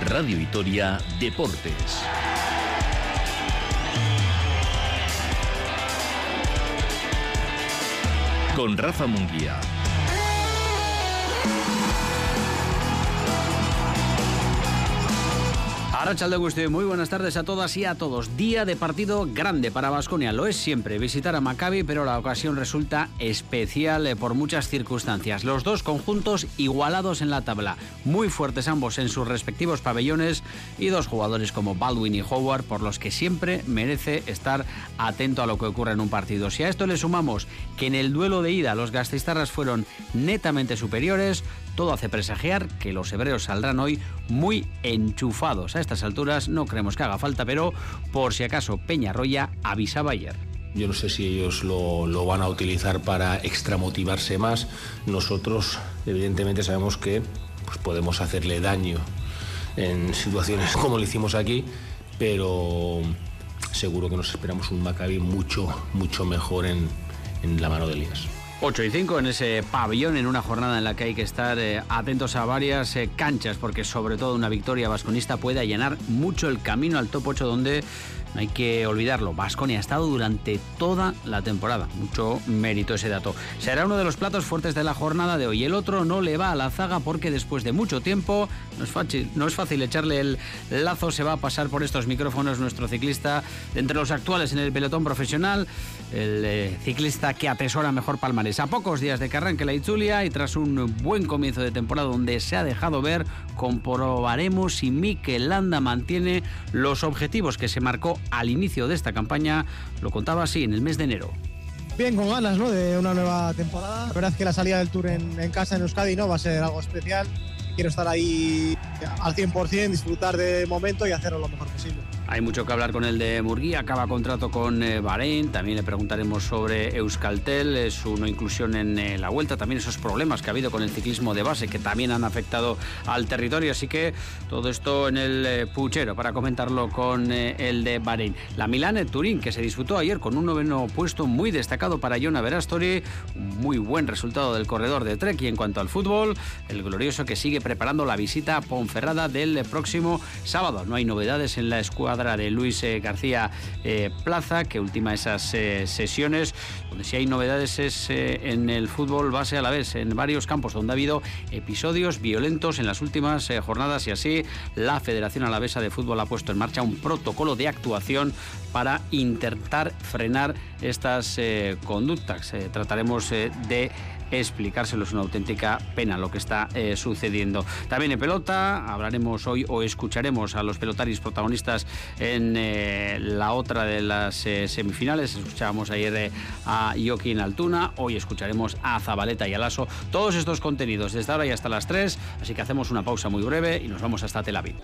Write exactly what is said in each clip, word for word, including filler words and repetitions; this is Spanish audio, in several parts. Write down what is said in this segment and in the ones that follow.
Radio Vitoria Deportes. Con Rafa Munguía. Arratsaldeon guztioi, muy buenas tardes a todas y a todos. Día de partido grande para Baskonia, lo es siempre visitar a Maccabi, pero la ocasión resulta especial por muchas circunstancias. Los dos conjuntos igualados en la tabla, muy fuertes ambos en sus respectivos pabellones y dos jugadores como Baldwin y Howard por los que siempre merece estar atento a lo que ocurre en un partido. Si a esto le sumamos que en el duelo de ida los gasteiztarras fueron netamente superiores, todo hace presagiar que los hebreos saldrán hoy muy enchufados. A estas alturas no creemos que haga falta, pero por si acaso Peñarroya avisaba ayer. Yo no sé si ellos lo, lo van a utilizar para extramotivarse más. Nosotros evidentemente sabemos que pues, podemos hacerle daño en situaciones como lo hicimos aquí, pero seguro que nos esperamos un Maccabi mucho, mucho mejor en, en la mano de Elías. ocho y cinco en ese pabellón, en una jornada en la que hay que estar eh, atentos a varias eh, canchas, porque sobre todo una victoria vasconista puede allanar mucho el camino al top ocho, donde no hay que olvidarlo, Baskonia ha estado durante toda la temporada. Mucho mérito ese dato. Será uno de los platos fuertes de la jornada de hoy. El otro no le va a la zaga porque después de mucho tiempo, no es fácil, no es fácil echarle el lazo, se va a pasar por estos micrófonos nuestro ciclista de entre los actuales en el pelotón profesional, el eh, ciclista que atesora mejor palmarés. A pocos días de que arranque la Itzulia y tras un buen comienzo de temporada donde se ha dejado ver, comprobaremos si Mikel Landa mantiene los objetivos que se marcó al inicio de esta campaña. Lo contaba así en el mes de enero. Bien, con ganas, ¿no?, de una nueva temporada. La verdad es que la salida del Tour en, en casa en Euskadi no va a ser algo especial. Quiero estar ahí al cien por ciento, disfrutar del momento y hacerlo lo mejor posible. Hay mucho que hablar con el de Murguía, acaba contrato con eh, Bahrein, también le preguntaremos sobre Euskaltel, eh, su no inclusión en eh, la Vuelta, también esos problemas que ha habido con el ciclismo de base que también han afectado al territorio, así que todo esto en el eh, puchero para comentarlo con eh, el de Bahrein. La Milán-Turín, que se disputó ayer con un noveno puesto muy destacado para Jona Verastori, un muy buen resultado del corredor de Trek. Y en cuanto al fútbol, el glorioso que sigue preparando la visita a Ponferrada del próximo sábado. No hay novedades en la escuadra de Luis eh, García eh, Plaza, que ultima esas eh, sesiones. Donde sí hay novedades es eh, en el fútbol base a la vez, en varios campos donde ha habido episodios violentos en las últimas eh, jornadas, y así la Federación Alavesa de Fútbol ha puesto en marcha un protocolo de actuación para intentar frenar estas eh, conductas. Eh, trataremos eh, de explicárselo, es una auténtica pena lo que está eh, sucediendo. También en pelota hablaremos hoy o escucharemos a los pelotaris protagonistas en eh, la otra de las eh, semifinales. Escuchábamos ayer eh, a Joaquín Altuna, hoy escucharemos a Zabaleta y a Lasso. Todos estos contenidos desde ahora y hasta las tres, así que hacemos una pausa muy breve y nos vamos hasta Tel Aviv.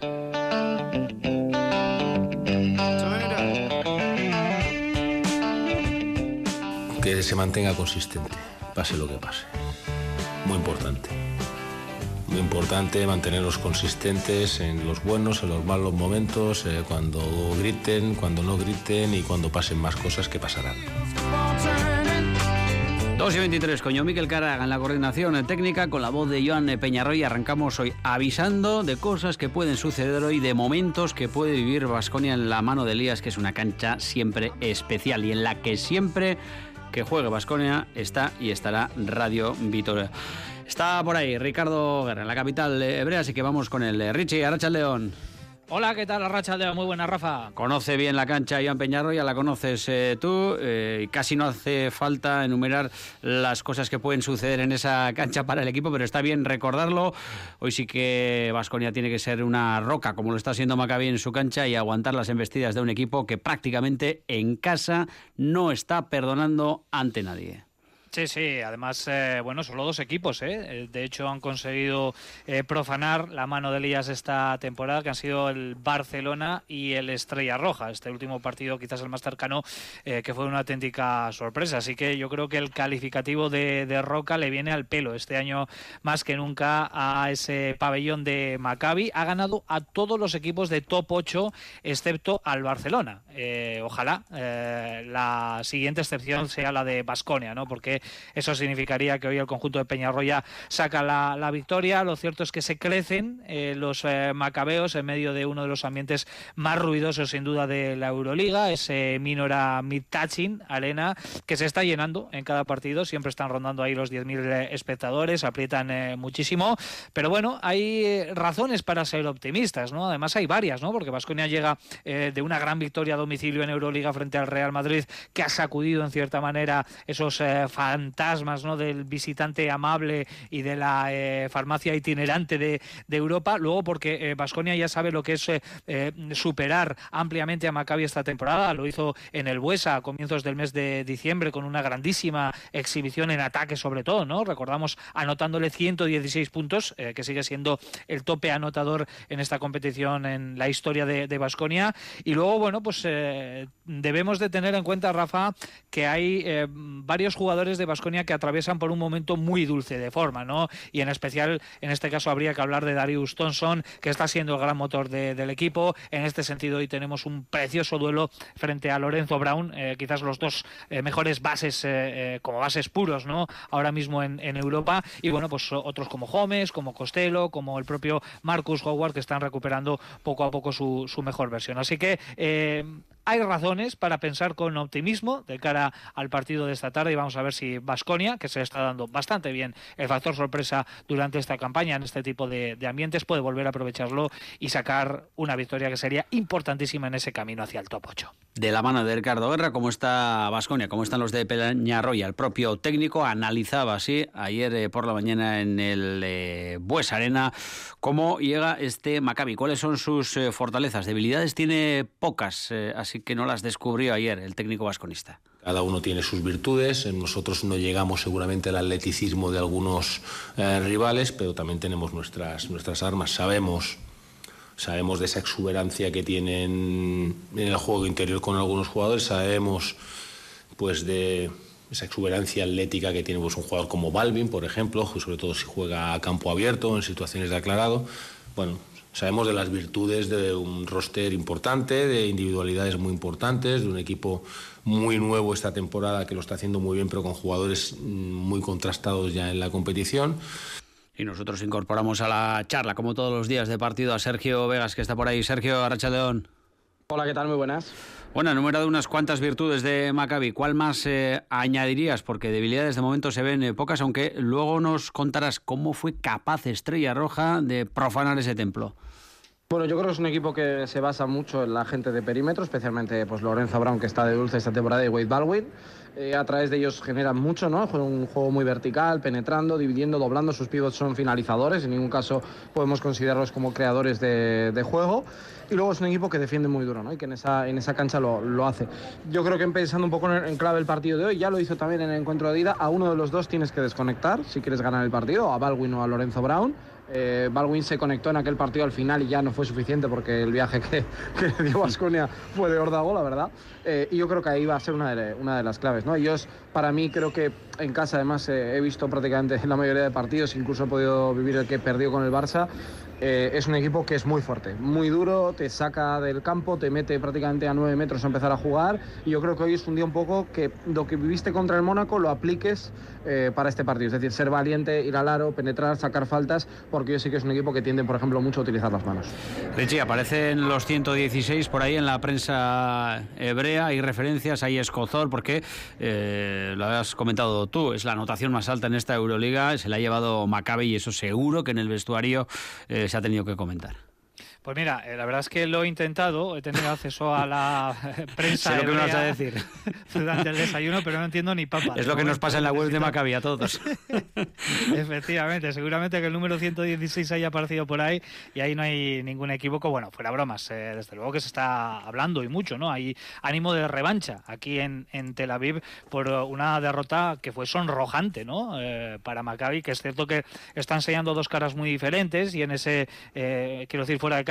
Que se mantenga consistente, pase lo que pase. Muy importante. Muy importante mantenerlos consistentes en los buenos, en los malos momentos, eh, cuando griten, cuando no griten y cuando pasen más cosas que pasarán. dos y veintitrés, coño, Mikel Caraga en la coordinación técnica, con la voz de Joan Peñarroya. Arrancamos hoy avisando de cosas que pueden suceder hoy, de momentos que puede vivir Baskonia en la mano de Elías, que es una cancha siempre especial y en la que siempre que juegue Baskonia está y estará Radio Vitoria. Está por ahí Ricardo Guerra en la capital hebrea, así que vamos con el Richie. Arratsaldeon. Hola, ¿qué tal? Arratsaldeon, muy buena, Rafa. Conoce bien la cancha Joan Peñarroya, la conoces eh, tú, eh, casi no hace falta enumerar las cosas que pueden suceder en esa cancha para el equipo, pero está bien recordarlo. Hoy sí que Baskonia tiene que ser una roca, como lo está siendo Maccabi en su cancha, y aguantar las embestidas de un equipo que prácticamente en casa no está perdonando ante nadie. Sí, sí, además, eh, bueno, solo dos equipos, ¿eh? De hecho, han conseguido eh, profanar la mano de Elías esta temporada, que han sido el Barcelona y el Estrella Roja. Este último partido, quizás el más cercano, eh, que fue una auténtica sorpresa. Así que yo creo que el calificativo de, de roca le viene al pelo este año más que nunca a ese pabellón de Maccabi. Ha ganado a todos los equipos de top ocho, excepto al Barcelona. Eh, ojalá eh, la siguiente excepción sea la de Baskonia, ¿no? Porque eso significaría que hoy el conjunto de Peñarroya saca la, la victoria. Lo cierto es que se crecen eh, los eh, macabeos en medio de uno de los ambientes más ruidosos sin duda de la Euroliga, ese Minora Midtachin Arena, que se está llenando en cada partido, siempre están rondando ahí los diez mil espectadores, aprietan eh, muchísimo, pero bueno, hay eh, razones para ser optimistas, ¿no? Además hay varias, ¿no? Porque Baskonia llega eh, de una gran victoria a domicilio en Euroliga frente al Real Madrid, que ha sacudido en cierta manera esos eh, fantasmas, ¿no? Del visitante amable y de la eh, farmacia itinerante de, de Europa. Luego porque Baskonia eh, ya sabe lo que es eh, eh, superar ampliamente a Maccabi esta temporada. Lo hizo en el Buesa a comienzos del mes de diciembre con una grandísima exhibición en ataque, sobre todo, ¿no? Recordamos anotándole ciento dieciséis puntos, eh, que sigue siendo el tope anotador en esta competición en la historia de Baskonia. Y luego, bueno, pues eh, debemos de tener en cuenta, Rafa, que hay eh, varios jugadores de Baskonia que atraviesan por un momento muy dulce de forma, ¿no? Y en especial, en este caso, habría que hablar de Darius Thompson, que está siendo el gran motor de, del equipo. En este sentido, hoy tenemos un precioso duelo frente a Lorenzo Brown, eh, quizás los dos eh, mejores bases, eh, eh, como bases puros, ¿no? Ahora mismo en, en Europa. Y bueno, pues otros como Gómez, como Costello, como el propio Marcus Howard, que están recuperando poco a poco su, su mejor versión. Así que eh, hay razones para pensar con optimismo de cara al partido de esta tarde, y vamos a ver si Baskonia, que se le está dando bastante bien el factor sorpresa durante esta campaña en este tipo de, de ambientes, puede volver a aprovecharlo y sacar una victoria que sería importantísima en ese camino hacia el top ocho. De la mano de Ricardo Guerra, ¿cómo está Baskonia? ¿Cómo están los de Peñarroya? El propio técnico analizaba así ayer eh, por la mañana en el eh, Buesa Arena cómo llega este Maccabi, cuáles son sus eh, fortalezas. Debilidades tiene pocas, eh, así que no las descubrió ayer el técnico vasconista. Cada uno tiene sus virtudes, nosotros no llegamos seguramente al atleticismo de algunos eh, rivales, pero también tenemos nuestras, nuestras armas. Sabemos, sabemos de esa exuberancia que tienen en el juego interior con algunos jugadores, sabemos pues de esa exuberancia atlética que tiene pues, un jugador como Balvin, por ejemplo, sobre todo si juega a campo abierto, en situaciones de aclarado. Bueno, sabemos de las virtudes de un roster importante, de individualidades muy importantes, de un equipo muy nuevo esta temporada que lo está haciendo muy bien, pero con jugadores muy contrastados ya en la competición. Y nosotros incorporamos a la charla, como todos los días de partido, a Sergio Vegas, que está por ahí. Sergio, arratsaldeon. Hola, ¿qué tal? Muy buenas. Bueno, enumerado unas cuantas virtudes de Maccabi. ¿Cuál más eh, añadirías? Porque debilidades de momento se ven eh, pocas, aunque luego nos contarás cómo fue capaz Estrella Roja de profanar ese templo. Bueno, yo creo que es un equipo que se basa mucho en la gente de perímetro, especialmente pues Lorenzo Brown, que está de dulce esta temporada, y Wade Baldwin. Eh, a través de ellos generan mucho, ¿no? Un juego muy vertical, penetrando, dividiendo, doblando. Sus pivots son finalizadores, en ningún caso podemos considerarlos como creadores de, de juego. Y luego es un equipo que defiende muy duro, ¿no? Y que en esa, en esa cancha lo, lo hace. Yo creo que pensando un poco en, en clave el partido de hoy, ya lo hizo también en el encuentro de ida, a uno de los dos tienes que desconectar si quieres ganar el partido, a Baldwin o a Lorenzo Brown. Eh, Baldwin se conectó en aquel partido al final y ya no fue suficiente porque el viaje que, que le dio Baskonia fue de órdago, la verdad. Eh, y yo creo que ahí va a ser una de, una de las claves, ¿no? Yo, para mí, creo que en casa, además, eh, he visto prácticamente la mayoría de partidos, incluso he podido vivir el que perdió con el Barça. Eh, es un equipo que es muy fuerte, muy duro, te saca del campo, te mete prácticamente a nueve metros a empezar a jugar, y yo creo que hoy es un día un poco que lo que viviste contra el Mónaco lo apliques eh, para este partido, es decir, ser valiente, ir al aro, penetrar, sacar faltas, porque yo sí que es un equipo que tiende, por ejemplo, mucho a utilizar las manos. Richie, aparecen los ciento dieciséis por ahí en la prensa hebrea, hay referencias, hay escozor, porque eh, lo has comentado tú, es la anotación más alta en esta Euroliga, se la ha llevado Maccabi y eso seguro que en el vestuario eh, se ha tenido que comentar. Pues mira, eh, la verdad es que lo he intentado, he tenido acceso a la prensa sé lo que me vas a decir durante el desayuno, pero no entiendo ni papa. Es lo que nos pasa en la web de Maccabi a todos. Efectivamente, seguramente que el número ciento dieciséis haya aparecido por ahí y ahí no hay ningún equívoco. Bueno, fuera bromas, eh, desde luego que se está hablando y mucho, ¿no? Hay ánimo de revancha aquí en, en Tel Aviv por una derrota que fue sonrojante, ¿no? Eh, para Maccabi, que es cierto que está enseñando dos caras muy diferentes y en ese, eh, quiero decir, fuera de casa,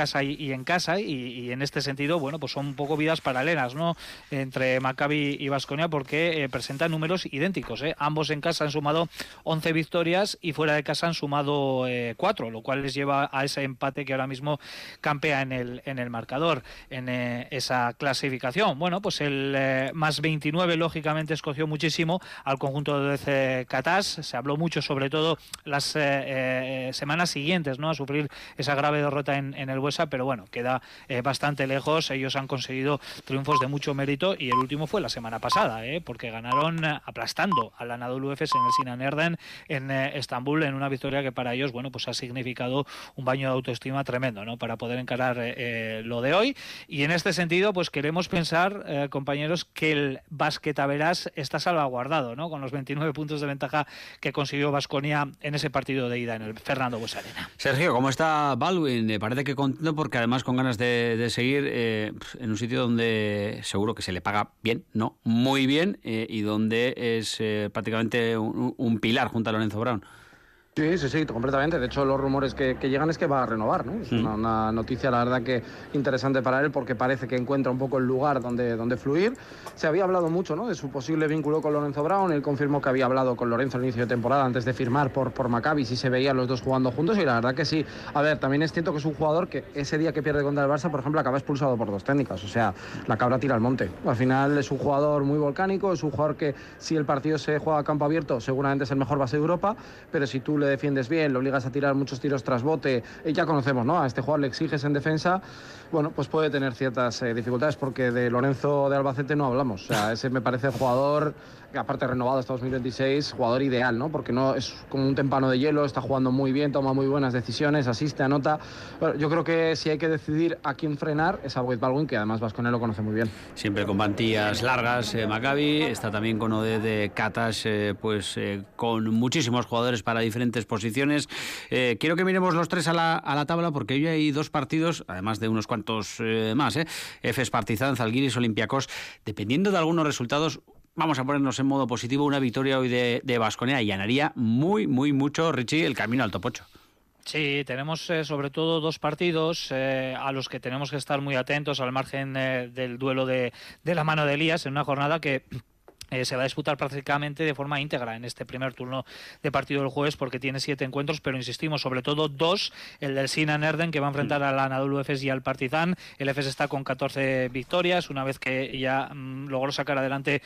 casa y, y en casa, y, y en este sentido, bueno, pues son un poco vidas paralelas, ¿no?, entre Maccabi y Baskonia, porque eh, presentan números idénticos, ¿eh? Ambos en casa han sumado once victorias y fuera de casa han sumado eh, cuatro, lo cual les lleva a ese empate que ahora mismo campea en el, en el marcador, en eh, esa clasificación. Bueno, pues el eh, más veintinueve, lógicamente, escogió muchísimo al conjunto de Catás. Se habló mucho, sobre todo las eh, eh, semanas siguientes, ¿no?, a sufrir esa grave derrota en, en el Buesa, pero bueno, queda eh, bastante lejos. Ellos han conseguido triunfos de mucho mérito y el último fue la semana pasada, ¿eh? porque ganaron eh, aplastando al Anadolu Efes en el Sinan Erden en eh, Estambul, en una victoria que para ellos, bueno, pues ha significado un baño de autoestima tremendo, ¿no?, para poder encarar eh, eh, lo de hoy. Y en este sentido, pues queremos pensar, eh, compañeros, que el Basquetaveras está salvaguardado, ¿no?, con los veintinueve puntos de ventaja que consiguió Baskonia en ese partido de ida en el Fernando Buesa Arena. Sergio, ¿cómo está Baldwin? Me parece que contento, porque además con ganas de, de seguir eh, en un sitio donde seguro que se le paga bien, ¿no?, muy bien, eh, y donde es eh, prácticamente un, un pilar junto a Lorenzo Brown. Sí, sí, sí, completamente. De hecho, los rumores que, que llegan es que va a renovar, ¿no? Es una, una noticia, la verdad, que interesante para él, porque parece que encuentra un poco el lugar donde, donde fluir. Se había hablado mucho, ¿no?, de su posible vínculo con Lorenzo Brown. Él confirmó que había hablado con Lorenzo al inicio de temporada, antes de firmar por, por Maccabi, si se veían los dos jugando juntos, y la verdad que sí. A ver, también es cierto que es un jugador que ese día que pierde contra el Barça, por ejemplo, acaba expulsado por dos técnicas. O sea, la cabra tira al monte. Al final es un jugador muy volcánico, es un jugador que, si el partido se juega a campo abierto, seguramente es el mejor base de Europa, pero si tú le defiendes bien, lo obligas a tirar muchos tiros tras bote, y ya conocemos, ¿no?, a este jugador le exiges en defensa, bueno, pues puede tener ciertas eh, dificultades, porque de Lorenzo de Albacete no hablamos. O sea, ese me parece el jugador que, aparte renovado hasta dos mil veintiséis, jugador ideal, ¿no?, porque no es como un témpano de hielo, está jugando muy bien, toma muy buenas decisiones, asiste, anota. Bueno, yo creo que si hay que decidir a quién frenar, es a Wade Baldwin, que además Baskonia lo conoce muy bien. Siempre con plantillas largas, eh, Maccabi, está también con Ode de Catás, eh, pues eh, con muchísimos jugadores para diferentes posiciones. Eh, quiero que miremos los tres a la, a la tabla, porque hoy hay dos partidos, además de unos cuantos eh, más, eh, Efes Partizan, Zalgiris, Olympiacos. Dependiendo de algunos resultados, vamos a ponernos en modo positivo, una victoria hoy de, de Baskonia y ganaría muy, muy mucho, Richie, el camino al top ocho. Sí, tenemos eh, sobre todo dos partidos eh, a los que tenemos que estar muy atentos, al margen eh, del duelo de, de la mano de Elías, en una jornada que Eh, se va a disputar prácticamente de forma íntegra en este primer turno de partido del jueves, porque tiene siete encuentros, pero insistimos, sobre todo dos, el del Sinan Erden, que va a enfrentar al Anadolu Efes y al Partizan. El Efes está con catorce victorias, una vez que ya mmm, logró sacar adelante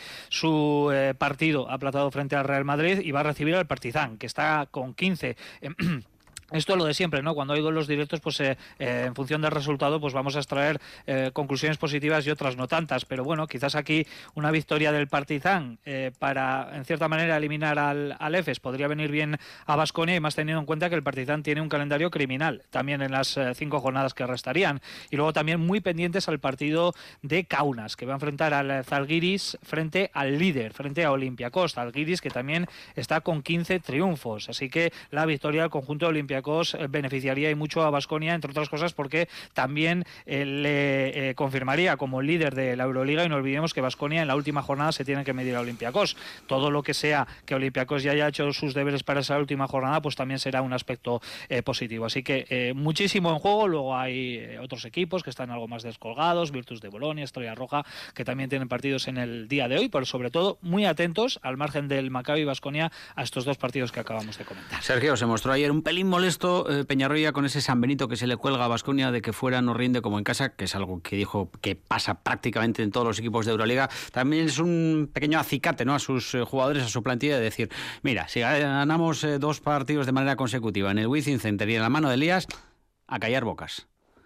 su eh, partido aplazado frente al Real Madrid, y va a recibir al Partizan, que está con quince. Eh, Esto es lo de siempre, ¿no? Cuando hay duelos directos, pues eh, eh, en función del resultado, pues vamos a extraer eh, conclusiones positivas y otras no tantas. Pero bueno, quizás aquí una victoria del Partizan eh, para, en cierta manera, eliminar al, al Efes podría venir bien a Baskonia, y más teniendo en cuenta que el Partizan tiene un calendario criminal también en las eh, cinco jornadas que restarían. Y luego también muy pendientes al partido de Kaunas, que va a enfrentar al Zalgiris frente al líder, frente a Olympiacos. Zalgiris, que también está con quince triunfos. Así que la victoria del conjunto de Olympiacos beneficiaría y mucho a Baskonia, entre otras cosas porque también eh, le eh, confirmaría como líder de la Euroliga, y no olvidemos que Baskonia en la última jornada se tiene que medir a Olympiacos. Todo lo que sea que Olympiacos ya haya hecho sus deberes para esa última jornada, pues también será un aspecto eh, positivo. Así que eh, muchísimo en juego. Luego hay eh, otros equipos que están algo más descolgados, Virtus de Bolonia, Estrella Roja, que también tienen partidos en el día de hoy, pero sobre todo muy atentos, al margen del Maccabi y Baskonia, a estos dos partidos que acabamos de comentar. Sergio, se mostró ayer un pelín molesto Esto, eh, Peñarroya, con ese San Benito que se le cuelga a Baskonia de que fuera no rinde como en casa, que es algo que dijo que pasa prácticamente en todos los equipos de Euroliga. También es un pequeño acicate, ¿no?, a sus eh, jugadores, a su plantilla, de decir, mira, si ganamos eh, dos partidos de manera consecutiva en el Wizzing Center y en la mano de Elías, a callar bocas.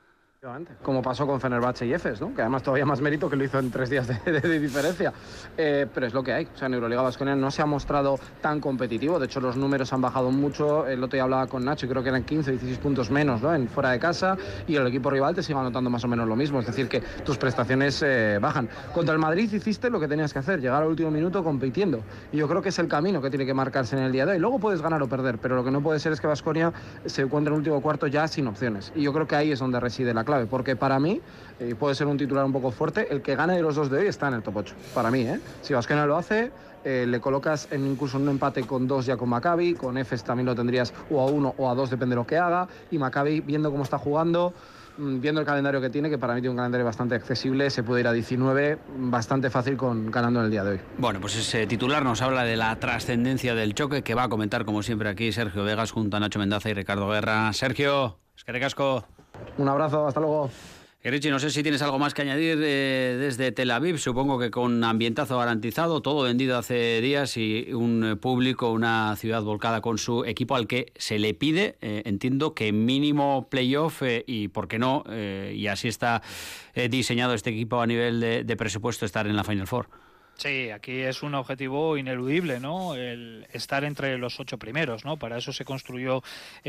Como pasó con Fenerbahce y Efes, ¿no?, que además todavía más mérito, que lo hizo en tres días de, de, de diferencia. Eh, pero es lo que hay. O sea, en Euroliga Baskonia no se ha mostrado tan competitivo. De hecho, los números han bajado mucho. El otro día hablaba con Nacho y creo que eran quince, dieciséis puntos menos, ¿no?, en fuera de casa, y el equipo rival te sigue anotando más o menos lo mismo. Es decir, que tus prestaciones eh, bajan. Contra el Madrid hiciste lo que tenías que hacer, llegar al último minuto compitiendo. Y yo creo que es el camino que tiene que marcarse en el día de hoy. Luego puedes ganar o perder, pero lo que no puede ser es que Baskonia se encuentre en el último cuarto ya sin opciones. Y yo creo que ahí es donde reside la clave, porque para mí, y puede ser un titular un poco fuerte, el que gane de los dos de hoy está en el top ocho, para mí, ¿eh? Si Baskonia lo hace, eh, le colocas en incluso en un empate con dos ya con Maccabi, con Efes también lo tendrías o a uno o a dos, depende de lo que haga, y Maccabi, viendo cómo está jugando, viendo el calendario que tiene, que para mí tiene un calendario bastante accesible, se puede ir a diecinueve bastante fácil con ganando en el día de hoy. Bueno, pues ese titular nos habla de la trascendencia del choque que va a comentar como siempre aquí Sergio Vegas junto a Nacho Mendaza y Ricardo Guerra. Sergio, es que recasco. Un abrazo, hasta luego. Y Richie, no sé si tienes algo más que añadir eh, desde Tel Aviv, supongo que con ambientazo garantizado, todo vendido hace días y un público, una ciudad volcada con su equipo al que se le pide, eh, entiendo que mínimo playoff eh, y por qué no, eh, y así está eh, diseñado este equipo a nivel de, de presupuesto, estar en la Final Four. Sí, aquí es un objetivo ineludible, ¿no? El estar entre los ocho primeros, ¿no? Para eso se construyó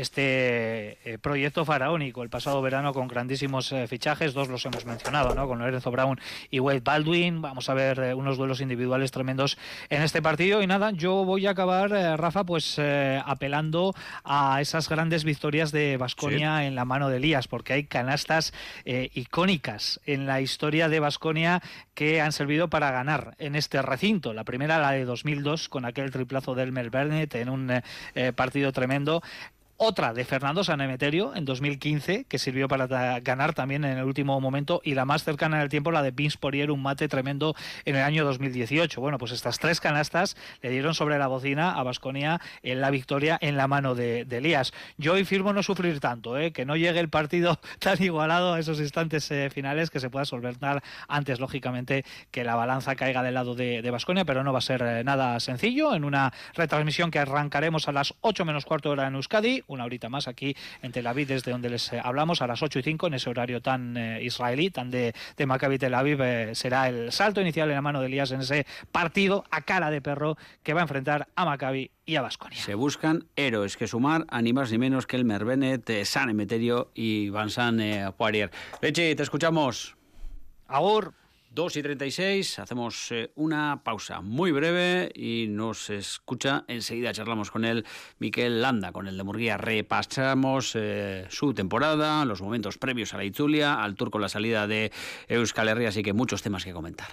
este eh, proyecto faraónico el pasado verano con grandísimos eh, fichajes, dos los hemos mencionado, ¿no? Con Lorenzo Brown y Wade Baldwin. Vamos a ver eh, unos duelos individuales tremendos en este partido y nada, yo voy a acabar, eh, Rafa, pues eh, apelando a esas grandes victorias de Baskonia sí. en la mano de Elías, porque hay canastas eh, icónicas en la historia de Baskonia que han servido para ganar en este recinto. La primera, la de dos mil dos, con aquel triplazo de Elmer Bennett en un eh, partido tremendo. Otra de Fernando Sanemeterio en dos mil quince, que sirvió para ta- ganar también en el último momento, y la más cercana en el tiempo, la de Vince Poirier, un mate tremendo en el año dos mil dieciocho. Bueno, pues estas tres canastas le dieron sobre la bocina a Baskonia en la victoria en la mano de, de Elías. Yo hoy firmo no sufrir tanto, ¿eh? Que no llegue el partido tan igualado a esos instantes eh, finales, que se pueda solventar antes, lógicamente, que la balanza caiga del lado de Baskonia, pero no va a ser eh, nada sencillo, en una retransmisión que arrancaremos a las ocho menos cuarto hora en Euskadi, una horita más aquí en Tel Aviv, desde donde les eh, hablamos, a las ocho y cinco, en ese horario tan eh, israelí, tan de, de Maccabi Tel Aviv, eh, será el salto inicial en la mano de Elías en ese partido a cara de perro que va a enfrentar a Maccabi y a Baskonia. Se buscan héroes que sumar a ni más ni menos que Elmer Bennett, eh, Sanemeterio y Vincent eh, Poirier. Leche, te escuchamos. Agur. dos y treinta y seis, hacemos eh, una pausa muy breve y nos escucha, enseguida charlamos con él, Mikel Landa, con el de Murguía. Repasamos eh, su temporada, los momentos previos a la Itzulia, al tour con la salida de Euskal Herria, así que muchos temas que comentar.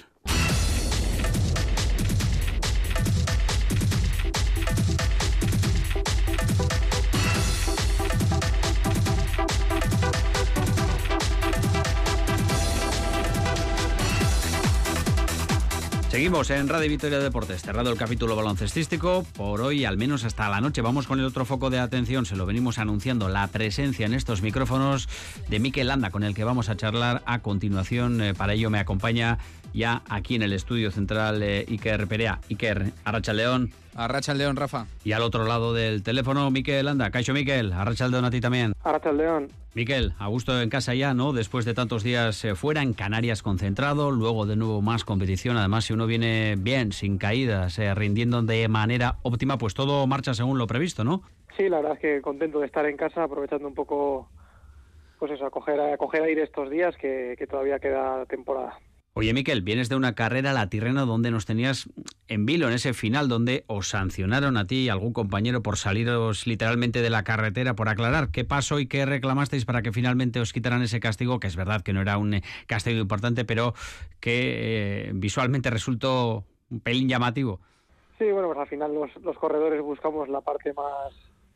Seguimos en Radio Vitoria Deportes, cerrado el capítulo baloncestístico por hoy, al menos hasta la noche. Vamos con el otro foco de atención, se lo venimos anunciando, la presencia en estos micrófonos de Mikel Landa, con el que vamos a charlar a continuación. Eh, para ello me acompaña ya aquí en el estudio central eh, Iker Perea. Iker, Arratsaldeon. Arratsaldeon, Rafa. Y al otro lado del teléfono, Mikel Landa. Kaixo, Mikel, Arratsaldeon a ti también. Arratsaldeon. Mikel, a gusto en casa ya, ¿no? Después de tantos días eh, fuera, en Canarias concentrado, luego de nuevo más competición. Además, si uno viene bien, sin caídas, eh, rindiendo de manera óptima, pues todo marcha según lo previsto, ¿no? Sí, la verdad es que contento de estar en casa, aprovechando un poco, pues eso, a coger, a coger aire estos días, que, que todavía queda temporada. Oye, Mikel, vienes de una carrera, la Tirreno, donde nos tenías en vilo, en ese final, donde os sancionaron a ti y a algún compañero por saliros literalmente de la carretera. Por aclarar, ¿qué pasó y qué reclamasteis para que finalmente os quitaran ese castigo? Que es verdad que no era un castigo importante, pero que eh, visualmente resultó un pelín llamativo. Sí, bueno, pues al final los, los corredores buscamos la parte más,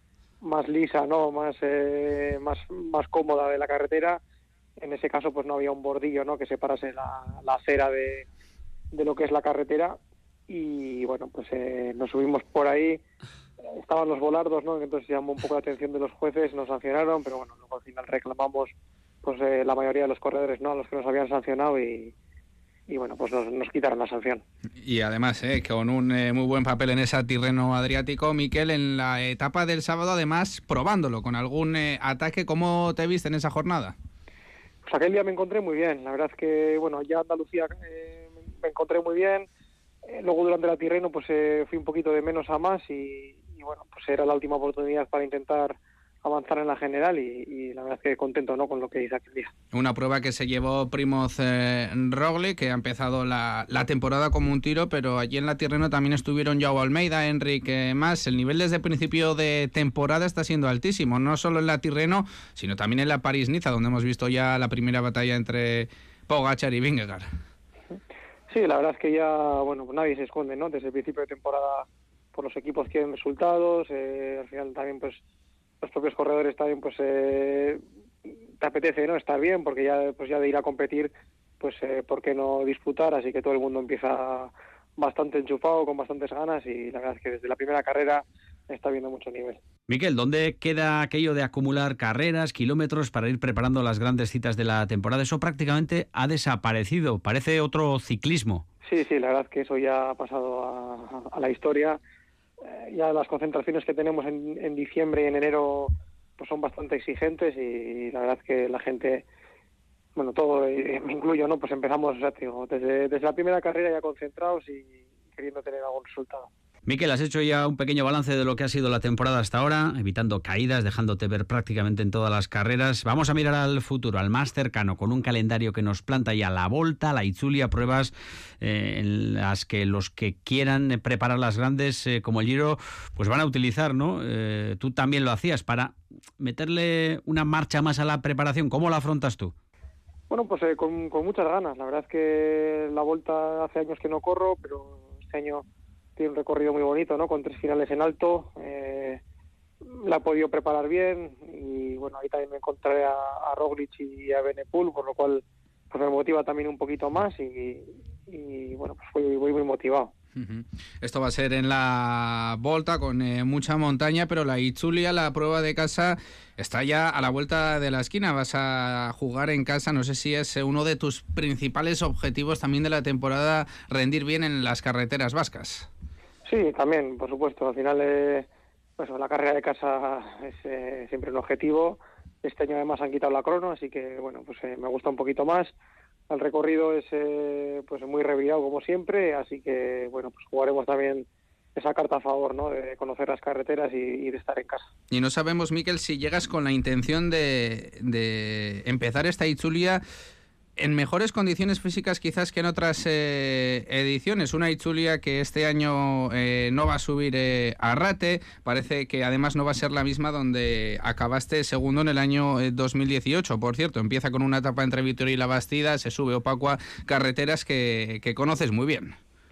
más lisa, ¿no? Más, eh, más, más cómoda de la carretera. En ese caso pues no había un bordillo, ¿no?, que separase la, la acera de, de lo que es la carretera, y bueno, pues eh, nos subimos por ahí, estaban los volardos, ¿no?, entonces llamó un poco la atención de los jueces, nos sancionaron, pero bueno, luego al final reclamamos pues eh, la mayoría de los corredores, ¿no?, a los que nos habían sancionado, y, y bueno, pues nos, nos quitaron la sanción. Y además, eh, con un eh, muy buen papel en esa Tirreno Adriático, Mikel, en la etapa del sábado, además probándolo con algún eh, ataque. ¿Cómo te viste en esa jornada? Pues aquel día me encontré muy bien, la verdad es que, bueno, ya Andalucía eh, me encontré muy bien, eh, luego durante la Tirreno pues eh, fui un poquito de menos a más, y, y bueno, pues era la última oportunidad para intentar avanzar en la general, y, y la verdad es que contento, ¿no?, con lo que hice aquel día. Una prueba que se llevó Primoz eh, Roglic, que ha empezado la, la temporada como un tiro, pero allí en la Tirreno también estuvieron Joao Almeida, Enrique Mas. El nivel desde el principio de temporada está siendo altísimo, no solo en la Tirreno, sino también en la París-Niza, donde hemos visto ya la primera batalla entre Pogačar y Vingegaard. Sí, la verdad es que ya, bueno, pues nadie se esconde, ¿no?, desde el principio de temporada, por los equipos quieren resultados, eh, al final también pues los propios corredores también pues eh, te apetece, ¿no? Estar bien, porque ya, pues ya de ir a competir, pues eh, ¿por qué no disfrutar? Así que todo el mundo empieza bastante enchufado, con bastantes ganas, y la verdad es que desde la primera carrera está viendo mucho nivel. Miquel, ¿dónde queda aquello de acumular carreras, kilómetros para ir preparando las grandes citas de la temporada? Eso prácticamente ha desaparecido, parece otro ciclismo. Sí, sí, la verdad es que eso ya ha pasado a, a la historia. Eh, ya las concentraciones que tenemos en, en diciembre y en enero pues son bastante exigentes, y la verdad es que la gente, bueno, todo, eh, me incluyo, ¿no? Pues empezamos, ya te digo, desde, desde la primera carrera ya concentrados y queriendo tener algún resultado. Miquel, has hecho ya un pequeño balance de lo que ha sido la temporada hasta ahora, evitando caídas, dejándote ver prácticamente en todas las carreras. Vamos a mirar al futuro, al más cercano, con un calendario que nos planta ya la Volta, la Itzulia, pruebas eh, en las que los que quieran preparar las grandes, eh, como el Giro, pues van a utilizar, ¿no? Eh, tú también lo hacías, para meterle una marcha más a la preparación. ¿Cómo la afrontas tú? Bueno, pues eh, con, con muchas ganas. La verdad es que la Volta hace años que no corro, pero este año tiene un recorrido muy bonito, ¿no? Con tres finales en alto. Eh, la he podido preparar bien, y bueno, ahí también me encontraré a, a Roglic y a Benepul, por lo cual pues me motiva también un poquito más, y, y bueno, pues voy, voy muy motivado. Uh-huh. Esto va a ser en la Volta, con eh, mucha montaña, pero la Itzulia, la prueba de casa, está ya a la vuelta de la esquina. Vas a jugar en casa, no sé si es uno de tus principales objetivos también de la temporada, rendir bien en las carreteras vascas. Sí, también, por supuesto. Al final, eh, pues la carrera de casa es eh, siempre un objetivo. Este año además han quitado la crono, así que bueno, pues eh, me gusta un poquito más. El recorrido es eh, pues muy revirado como siempre, así que bueno, pues jugaremos también esa carta a favor, ¿no? De conocer las carreteras y, y de estar en casa. Y no sabemos, Miquel, si llegas con la intención de, de empezar esta Itzulia en mejores condiciones físicas quizás que en otras eh, ediciones. Una Itzulia que este año eh, no va a subir eh, a Rate, parece que además no va a ser la misma donde acabaste segundo en el año eh, dos mil dieciocho. Por cierto, empieza con una etapa entre Vitoria y La Bastida, se sube Opacua, carreteras que, que conoces muy bien.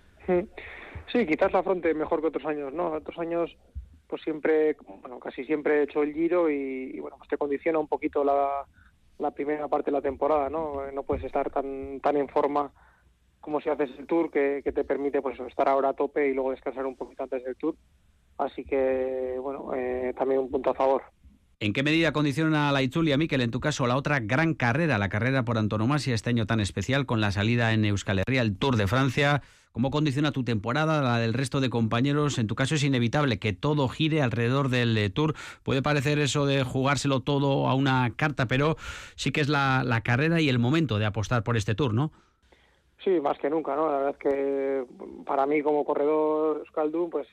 Sí, quizás la afronte mejor que otros años, ¿no? Otros años pues siempre, bueno, casi siempre he hecho el Giro, y, y bueno, pues te condiciona un poquito la la primera parte de la temporada, ¿no? No puedes estar tan tan en forma como si haces el Tour, que, que te permite pues estar ahora a tope y luego descansar un poquito antes del Tour. Así que, bueno, eh, también un punto a favor. ¿En qué medida condiciona la Itzulia, Miquel, en tu caso, la otra gran carrera, la carrera por antonomasia este año tan especial, con la salida en Euskal Herria, el Tour de Francia? ¿Cómo condiciona tu temporada, la del resto de compañeros? En tu caso es inevitable que todo gire alrededor del eh, Tour. Puede parecer eso de jugárselo todo a una carta, pero sí que es la, la carrera y el momento de apostar por este Tour, ¿no? Sí, más que nunca, ¿no? La verdad es que para mí como corredor euskaldun, pues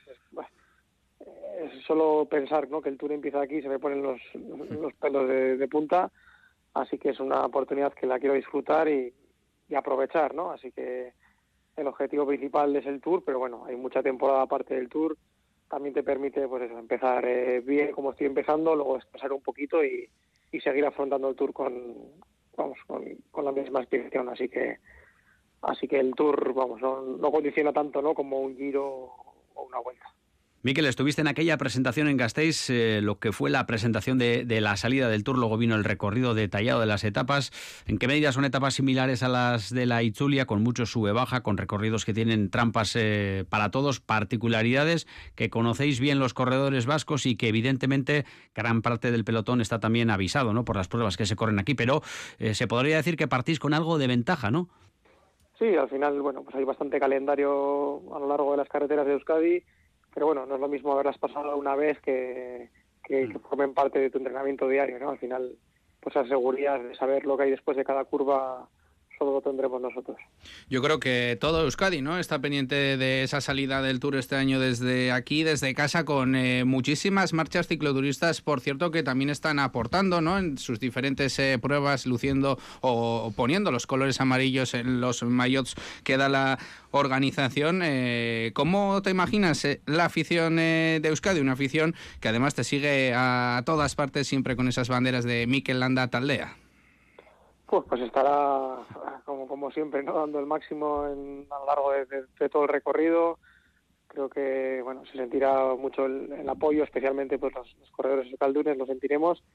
es solo pensar, ¿no?, que el Tour empieza aquí, se me ponen los, los pelos de, de punta, así que es una oportunidad que la quiero disfrutar y, y aprovechar, ¿no? Así que el objetivo principal es el Tour, pero bueno, hay mucha temporada aparte del Tour. También te permite, pues eso, empezar eh, bien como estoy empezando, luego descansar un poquito y, y seguir afrontando el Tour con, vamos, con, con la misma aspiración. Así que, así que el Tour, vamos, no, no condiciona tanto, ¿no?, como un Giro o una Vuelta. Miquel, estuviste en aquella presentación en Gasteiz, eh, lo que fue la presentación de, de la salida del Tour, luego vino el recorrido detallado de las etapas. ¿En qué medida son etapas similares a las de la Itzulia, con mucho sube-baja, con recorridos que tienen trampas eh, para todos, particularidades que conocéis bien los corredores vascos y que evidentemente gran parte del pelotón está también avisado, ¿no?, por las pruebas que se corren aquí, pero eh, se podría decir que partís con algo de ventaja, ¿no? Sí, al final, bueno, pues hay bastante calendario a lo largo de las carreteras de Euskadi, pero bueno, no es lo mismo haberlas pasado una vez que, que, que formen parte de tu entrenamiento diario, ¿no? Al final, pues la seguridad de saber lo que hay después de cada curva solo lo tendremos nosotros. Yo creo que todo Euskadi, ¿no?, está pendiente de esa salida del Tour este año desde aquí, desde casa, con eh, muchísimas marchas cicloturistas, por cierto, que también están aportando, ¿no?, en sus diferentes eh, pruebas, luciendo o, o poniendo los colores amarillos en los maillots que da la organización. Eh, ¿Cómo te imaginas eh, la afición eh, de Euskadi? Una afición que además te sigue a todas partes, siempre con esas banderas de Mikel Landa Taldea. Pues, pues estará, como, como siempre, ¿no?, dando el máximo en, a lo largo de, de, de todo el recorrido. Creo que, bueno, se sentirá mucho el, el apoyo, especialmente pues los, los corredores euskaldunes lo sentiremos.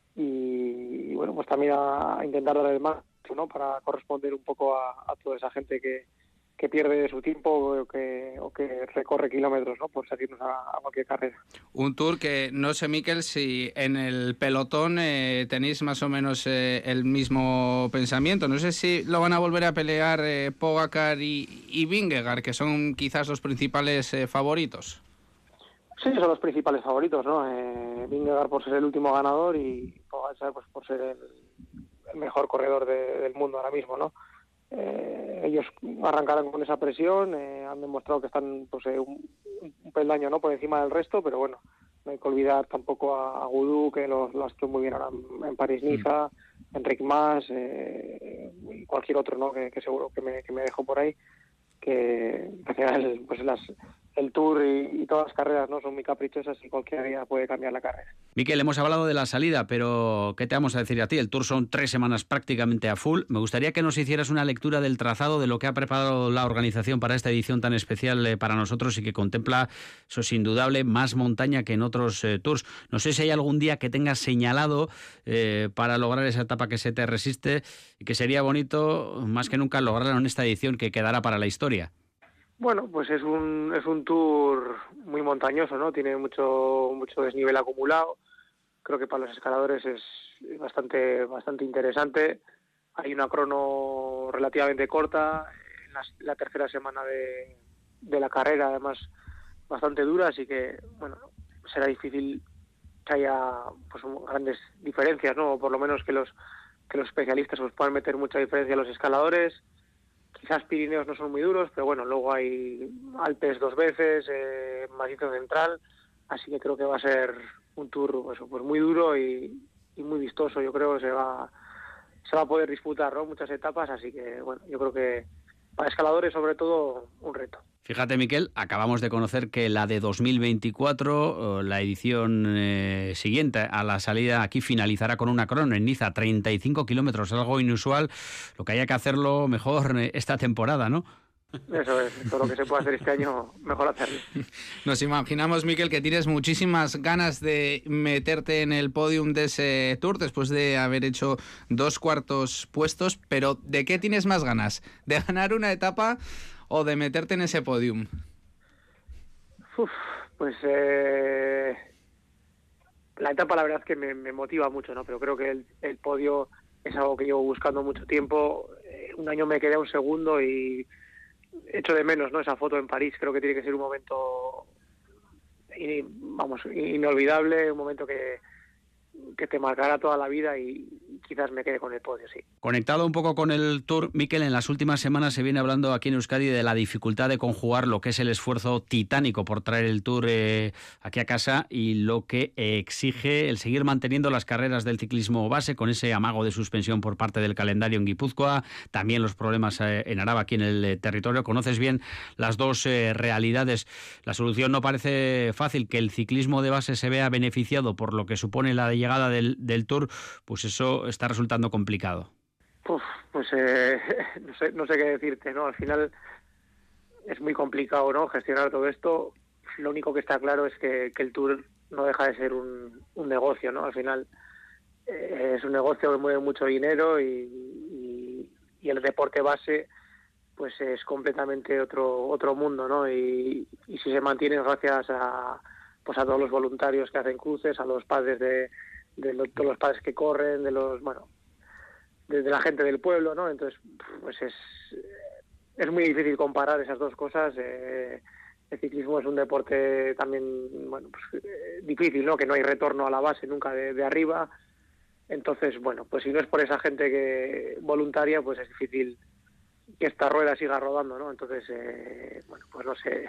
y, y bueno, pues también a, a intentar dar el más, ¿no? Para corresponder un poco a, a toda esa gente que, que pierde su tiempo o que, o que recorre kilómetros, ¿no? Por salirnos a, a cualquier carrera. Un Tour que no sé, Mikel, si en el pelotón eh, tenéis más o menos eh, el mismo pensamiento. No sé si lo van a volver a pelear eh, Pogačar y, y Vingegaard, que son quizás los principales eh, favoritos. Sí, son los principales favoritos, ¿no? Eh, Vingegaard por ser el último ganador y Pogačar pues por ser el, el mejor corredor de, del mundo ahora mismo, ¿no? Eh, ellos arrancarán con esa presión, eh, han demostrado que están pues eh, un, un peldaño, ¿no? Por encima del resto, pero bueno, no hay que olvidar tampoco a, a Gudú, que lo, lo ha hecho muy bien ahora en, en París-Niza, mm. Enric Mas, eh, y cualquier otro, ¿no? Que, que seguro que me, que me dejo por ahí, que al final pues las el Tour y, y todas las carreras no son muy caprichosas y cualquier día puede cambiar la carrera. Mikel, hemos hablado de la salida, pero ¿qué te vamos a decir a ti? El Tour son tres semanas prácticamente a full. Me gustaría que nos hicieras una lectura del trazado, de lo que ha preparado la organización para esta edición tan especial eh, para nosotros y que contempla, eso es indudable, más montaña que en otros eh, Tours. No sé si hay algún día que tengas señalado eh, para lograr esa etapa que se te resiste y que sería bonito, más que nunca, lograrlo en esta edición que quedará para la historia. Bueno, pues es un es un Tour muy montañoso, ¿no? Tiene mucho mucho desnivel acumulado. Creo que para los escaladores es bastante bastante interesante. Hay una crono relativamente corta en la, la tercera semana de, de la carrera, además bastante dura, así que bueno, será difícil que haya pues grandes diferencias, ¿no? O por lo menos que los que los especialistas pues, puedan meter mucha diferencia a los escaladores. Quizás Pirineos no son muy duros, pero bueno, luego hay Alpes dos veces, eh, Macizo Central, así que creo que va a ser un Tour pues, pues muy duro y, y muy vistoso. Yo creo que se va se va a poder disputar, ¿no? Muchas etapas, así que bueno, yo creo que para escaladores sobre todo un reto. Fíjate, Mikel, acabamos de conocer que la de dos mil veinticuatro, la edición eh, siguiente a la salida aquí, finalizará con una crono en Niza, treinta y cinco kilómetros, algo inusual, lo que haya que hacerlo mejor esta temporada, ¿no? Eso es, todo lo que se puede hacer este año, mejor hacerlo. Nos imaginamos, Mikel, que tienes muchísimas ganas de meterte en el podium de ese Tour después de haber hecho dos cuartos puestos, pero ¿de qué tienes más ganas? ¿De ganar una etapa o de meterte en ese podium? Uf, pues eh, la etapa la verdad es que me, me motiva mucho, ¿no? Pero creo que el, el podio es algo que llevo buscando mucho tiempo. Eh, un año me quedé a un segundo y echo de menos, ¿no? Esa foto en París. Creo que tiene que ser un momento in, vamos inolvidable, un momento que que te marcará toda la vida y quizás me quede con el podio, sí. Conectado un poco con el Tour, Mikel, en las últimas semanas se viene hablando aquí en Euskadi de la dificultad de conjugar lo que es el esfuerzo titánico por traer el Tour eh, aquí a casa y lo que eh, exige el seguir manteniendo las carreras del ciclismo base con ese amago de suspensión por parte del calendario en Guipúzcoa, también los problemas eh, en Araba, aquí en el eh, territorio. Conoces bien las dos eh, realidades. La solución no parece fácil, que el ciclismo de base se vea beneficiado por lo que supone la llegada del, del Tour, pues eso está resultando complicado. Uf, pues eh, no sé, no sé qué decirte, ¿no? Al final es muy complicado, ¿no? Gestionar todo esto. Lo único que está claro es que, que el Tour no deja de ser un, un negocio, ¿no? Al final eh, es un negocio que mueve mucho dinero y, y, y el deporte base pues es completamente otro otro mundo, ¿no? Y, y si se mantiene gracias a pues a todos los voluntarios que hacen cruces, a los padres de, de los, todos los padres que corren, de los bueno de, de la gente del pueblo, ¿no? Entonces pues es es muy difícil comparar esas dos cosas. Eh, el ciclismo es un deporte también bueno pues eh, difícil, ¿no? Que no hay retorno a la base nunca de, de arriba. Entonces bueno, pues si no es por esa gente que voluntaria, pues es difícil que esta rueda siga rodando, ¿no? Entonces eh, bueno pues no sé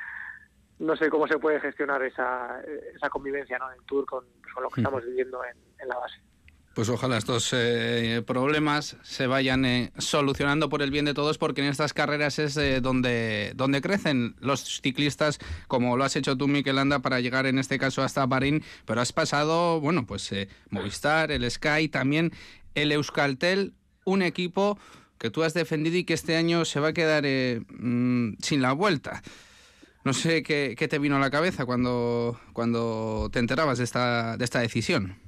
no sé cómo se puede gestionar esa esa convivencia, ¿no? En el Tour con, pues, con lo que estamos viviendo en, en la base. Pues ojalá estos eh, problemas se vayan eh, solucionando por el bien de todos, porque en estas carreras es eh, donde donde crecen los ciclistas, como lo has hecho tú, Mikel Landa, para llegar en este caso hasta Bahrein, pero has pasado, bueno, pues eh, Movistar, el Sky, también el Euskaltel, un equipo que tú has defendido y que este año se va a quedar eh, mmm, sin la vuelta. No sé qué, qué te vino a la cabeza cuando, cuando te enterabas de esta, de esta decisión.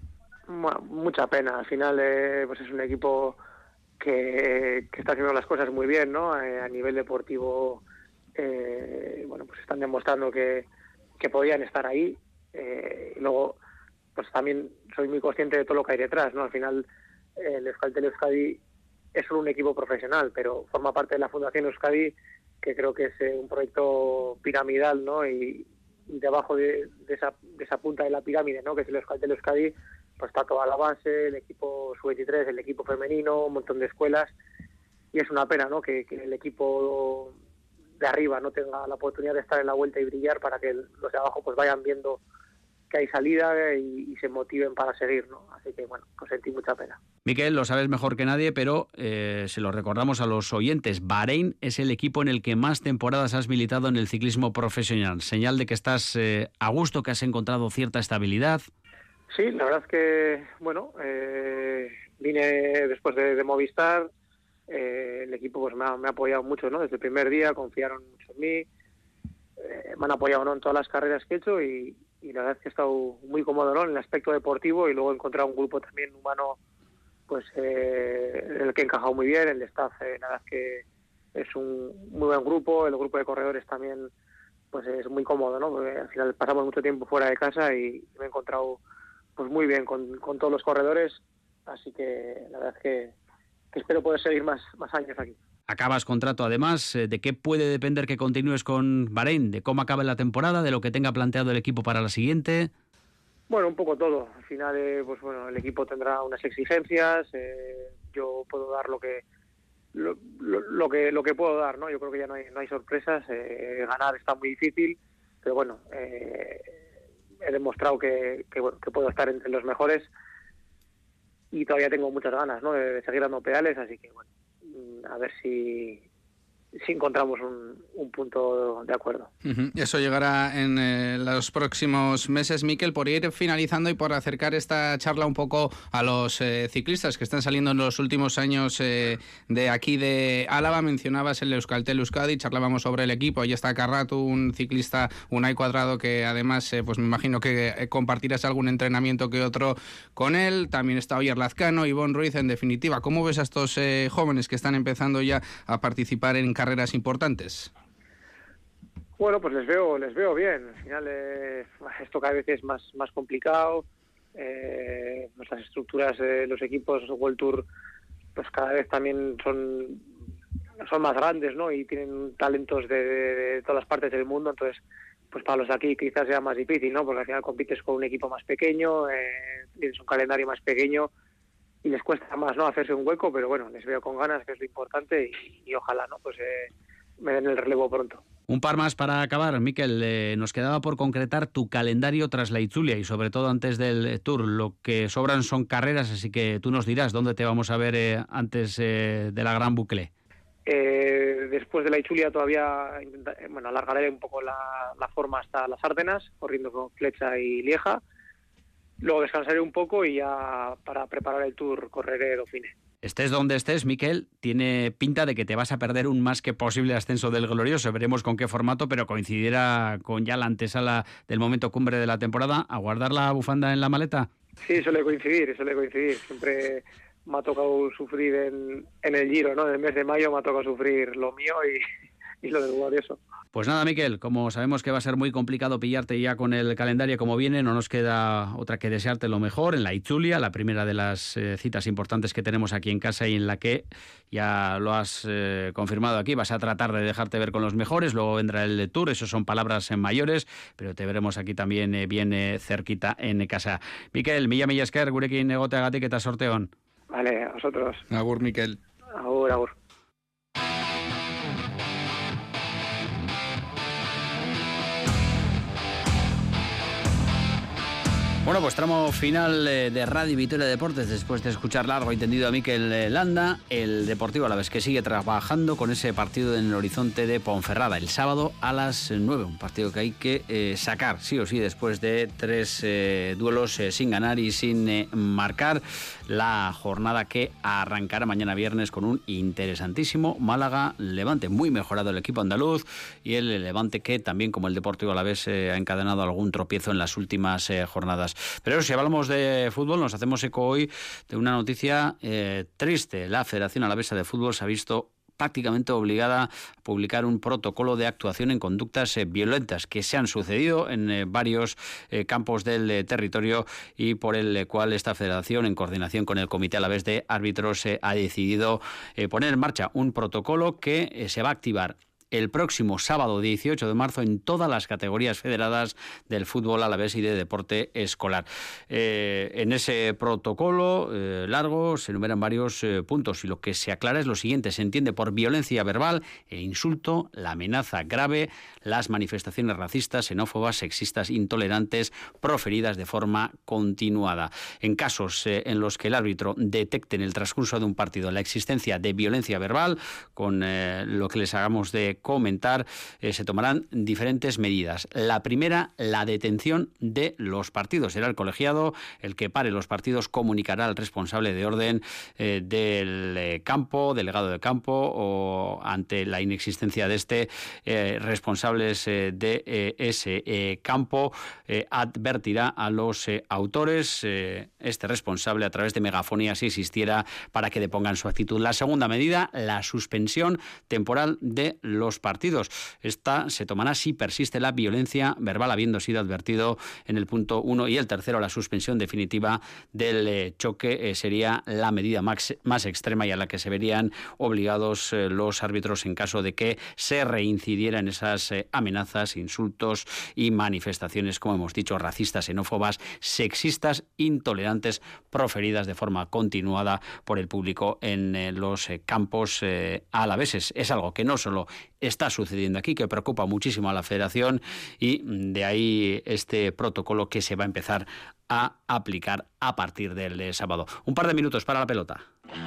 Bueno, mucha pena. Al final, eh, pues es un equipo que, que está haciendo las cosas muy bien, ¿no? Eh, a nivel deportivo, eh, bueno, pues están demostrando que, que podían estar ahí. Eh, y luego, pues también soy muy consciente de todo lo que hay detrás, ¿no? Al final, eh, el Euskaltel Euskadi es solo un equipo profesional, pero forma parte de la Fundación Euskadi, que creo que es eh, un proyecto piramidal, ¿no? Y, y debajo de, de, esa, de esa punta de la pirámide, ¿no? Que es el Euskaltel Euskadi, pues está toda la base, el equipo sub veintitrés, el equipo femenino, un montón de escuelas, y es una pena, ¿no? Que, que el equipo de arriba no tenga la oportunidad de estar en la vuelta y brillar, para que los de abajo pues vayan viendo que hay salida y, y se motiven para seguir, ¿no? Así que, bueno, pues sentí mucha pena. Miquel, lo sabes mejor que nadie, pero eh, se lo recordamos a los oyentes. Bahrein es el equipo en el que más temporadas has militado en el ciclismo profesional. Señal de que estás eh, a gusto, que has encontrado cierta estabilidad. Sí, la verdad es que, bueno, eh, vine después de, de Movistar, eh, el equipo pues me ha, me ha apoyado mucho, ¿no? Desde el primer día confiaron mucho en mí, eh, me han apoyado, ¿no?, en todas las carreras que he hecho, y, y la verdad es que he estado muy cómodo, ¿no?, en el aspecto deportivo, y luego he encontrado un grupo también humano, pues eh, en el que he encajado muy bien. El staff, eh, la verdad es que es un muy buen grupo, el grupo de corredores también, pues es muy cómodo, ¿no? Porque al final pasamos mucho tiempo fuera de casa y me he encontrado pues muy bien con, con todos los corredores, así que la verdad es que, que espero poder seguir más, más años aquí. Acabas contrato, además. ¿De qué puede depender que continúes con Bahrein? ¿De cómo acabe la temporada? ¿De lo que tenga planteado el equipo para la siguiente? Bueno, un poco todo. Al final, eh, pues bueno, el equipo tendrá unas exigencias. Eh, yo puedo dar lo que lo, lo, lo que lo que puedo dar, ¿no? Yo creo que ya no hay no hay sorpresas. Eh, ganar está muy difícil, pero bueno, eh, he demostrado que, que, bueno, que puedo estar entre los mejores, y todavía tengo muchas ganas, ¿no?, de, de seguir dando pedales, así que bueno, a ver si, si encontramos un, un punto de acuerdo. Uh-huh. Eso llegará en eh, los próximos meses. Miquel, por ir finalizando y por acercar esta charla un poco a los eh, ciclistas que están saliendo en los últimos años eh, de aquí de Álava, mencionabas el Euskaltel Euskadi, charlábamos sobre el equipo, ahí está Carratu, un ciclista, Unai Cuadrado, que además eh, pues me imagino que eh, compartirás algún entrenamiento que otro con él, también está Oyer Lazcano, Ivonne Ruiz. En definitiva, ¿cómo ves a estos eh, jóvenes que están empezando ya a participar en carreras importantes? Bueno, pues les veo les veo bien. Al final eh, esto cada vez es más más complicado. Eh, pues las estructuras de los equipos World Tour pues cada vez también son son más grandes, ¿no? Y tienen talentos de, de, de todas las partes del mundo. Entonces, pues para los de aquí quizás sea más difícil, ¿no? Porque al final compites con un equipo más pequeño, eh, tienes un calendario más pequeño y les cuesta más, ¿no?, hacerse un hueco. Pero bueno, les veo con ganas, que es lo importante, y, y ojalá, ¿no?, pues eh, me den el relevo pronto. Un par más para acabar, Miquel. Eh, nos quedaba por concretar tu calendario tras la Itzulia y sobre todo antes del Tour. Lo que sobran son carreras, así que tú nos dirás dónde te vamos a ver eh, antes eh, de la Gran Boucle. Eh, después de la Itzulia todavía intenta, bueno, alargaré un poco la, la forma hasta las Ardenas, corriendo con Flecha y Lieja. Luego descansaré un poco y ya para preparar el Tour correré Dauphiné. Estés donde estés, Miquel, tiene pinta de que te vas a perder un más que posible ascenso del Glorioso. Veremos con qué formato, pero coincidirá con ya la antesala del momento cumbre de la temporada. ¿A guardar la bufanda en la maleta? Sí, suele coincidir, suele coincidir. Siempre me ha tocado sufrir en, en el Giro, ¿no? En el mes de mayo me ha tocado sufrir lo mío y, y lo del Glorioso. Pues nada, Miquel, como sabemos que va a ser muy complicado pillarte ya con el calendario como viene, no nos queda otra que desearte lo mejor en la Itzulia, la primera de las eh, citas importantes que tenemos aquí en casa y en la que ya lo has eh, confirmado aquí, vas a tratar de dejarte ver con los mejores, luego vendrá el Tour, eso son palabras en mayores, pero te veremos aquí también eh, bien eh, cerquita en casa. Miquel, mila mila esker, gurekin egoteagatik eta sorteon. Vale, a vosotros. Agur, Miquel. Agur, agur. Bueno, pues tramo final de Radio Vitoria Deportes, después de escuchar largo y tendido a Miquel Landa, el Deportivo Alavés que sigue trabajando con ese partido en el horizonte de Ponferrada, el sábado a las nueve, un partido que hay que eh, sacar, sí o sí, después de tres eh, duelos eh, sin ganar y sin eh, marcar, la jornada que arrancará mañana viernes con un interesantísimo Málaga-Levante, muy mejorado el equipo andaluz, y el Levante que también, como el Deportivo Alavés, eh, ha encadenado algún tropiezo en las últimas eh, jornadas. Pero si hablamos de fútbol, nos hacemos eco hoy de una noticia eh, triste. La Federación Alavesa de Fútbol se ha visto prácticamente obligada a publicar un protocolo de actuación en conductas eh, violentas que se han sucedido en eh, varios eh, campos del eh, territorio y por el eh, cual esta federación, en coordinación con el Comité Alavés de Árbitros, eh, ha decidido eh, poner en marcha un protocolo que eh, se va a activar el próximo sábado dieciocho de marzo en todas las categorías federadas del fútbol alavés y de deporte escolar. Eh, en ese protocolo eh, largo se enumeran varios eh, puntos y lo que se aclara es lo siguiente. Se entiende por violencia verbal el insulto, la amenaza grave, las manifestaciones racistas, xenófobas, sexistas, intolerantes, proferidas de forma continuada. En casos eh, en los que el árbitro detecte en el transcurso de un partido la existencia de violencia verbal, con eh, lo que les hagamos de comentar, eh, se tomarán diferentes medidas. La primera, la detención de los partidos. Será el colegiado el que pare los partidos, comunicará al responsable de orden eh, del eh, campo, delegado de campo, o ante la inexistencia de este, eh, responsables eh, de eh, ese eh, campo, eh, advertirá a los eh, autores, eh, este responsable, a través de megafonía, si existiera, para que depongan su actitud. La segunda medida, la suspensión temporal de los partidos. Esta se tomará si persiste la violencia verbal, habiendo sido advertido en el punto uno, y el tercero, la suspensión definitiva del eh, choque, eh, sería la medida más, más extrema y a la que se verían obligados eh, los árbitros en caso de que se reincidiera en esas eh, amenazas, insultos y manifestaciones, como hemos dicho, racistas, xenófobas, sexistas, intolerantes, proferidas de forma continuada por el público en eh, los eh, campos eh, alaveses. Es algo que no solo está sucediendo aquí, que preocupa muchísimo a la Federación, y de ahí este protocolo que se va a empezar a aplicar a partir del eh, sábado. Un par de minutos para la pelota.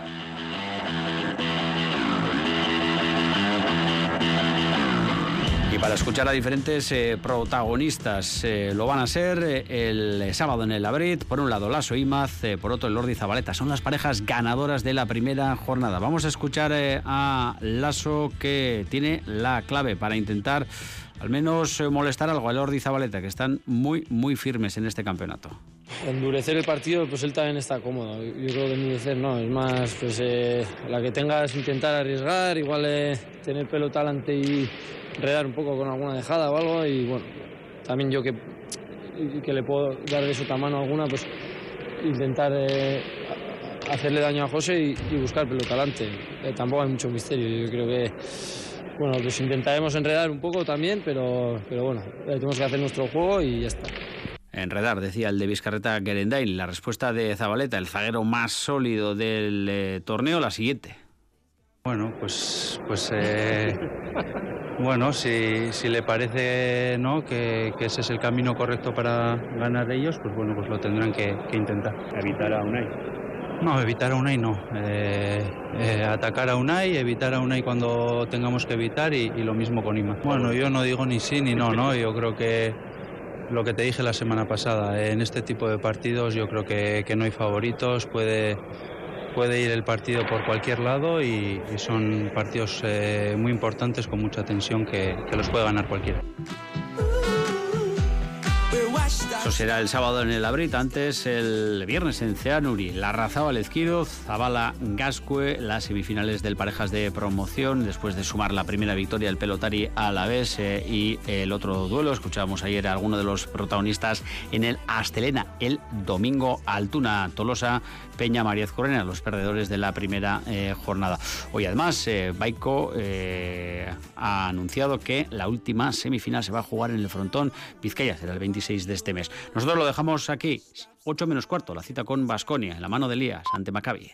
Y para escuchar a diferentes eh, protagonistas, eh, lo van a ser eh, el eh, sábado en el Labrit, por un lado Lasso Imaz, eh, por otro el Lordi Zabaleta. Son las parejas ganadoras de la primera jornada. Vamos a escuchar eh, a Lasso, que tiene la clave para intentar al menos eh, molestar algo a Lordi Zabaleta, que están muy, muy firmes en este campeonato. Endurecer el partido, pues él también está cómodo. Yo creo que endurecer no, es más, pues eh, la que tengas, intentar arriesgar, igual eh, tener pelota delante y enredar un poco con alguna dejada o algo, y bueno, también yo que, que le puedo dar de sota mano alguna, pues intentar eh, hacerle daño a José y, y buscar pelota delante. Eh, tampoco hay mucho misterio, yo creo que bueno, pues intentaremos enredar un poco también, pero, pero bueno, eh, tenemos que hacer nuestro juego y ya está. Enredar, decía el de Vizcarreta Gerendain. La respuesta de Zabaleta, el zaguero más sólido del eh, torneo, la siguiente. Bueno, pues pues eh, bueno, si, si le parece no que, que ese es el camino correcto para ganar ellos, pues bueno, pues lo tendrán que, que intentar. ¿Evitar a Unai? No, evitar a Unai no. Eh, eh, atacar a Unai, evitar a Unai cuando tengamos que evitar, y, y lo mismo con Ima. Bueno, yo no digo ni sí ni no, ¿no? Yo creo que lo que te dije la semana pasada, en este tipo de partidos yo creo que, que no hay favoritos, puede, puede ir el partido por cualquier lado, y, y son partidos eh, muy importantes, con mucha tensión, que, que los puede ganar cualquiera. Eso será el sábado en el Labrit, antes el viernes en Ceanuri, Larrazábal Ezquiroz, Zabala Gascue, las semifinales del parejas de promoción, después de sumar la primera victoria del pelotari alavés, eh, y el otro duelo, escuchábamos ayer a alguno de los protagonistas en el Astelena, el domingo, Altuna Tolosa, Peña María Correna, los perdedores de la primera eh, jornada. Hoy además eh, Baico eh, ha anunciado que la última semifinal se va a jugar en el Frontón Vizcaya, será el veintiséis de este mes. Nosotros lo dejamos aquí, ocho menos cuarto, la cita con Baskonia, en la mano de Elías ante Maccabi.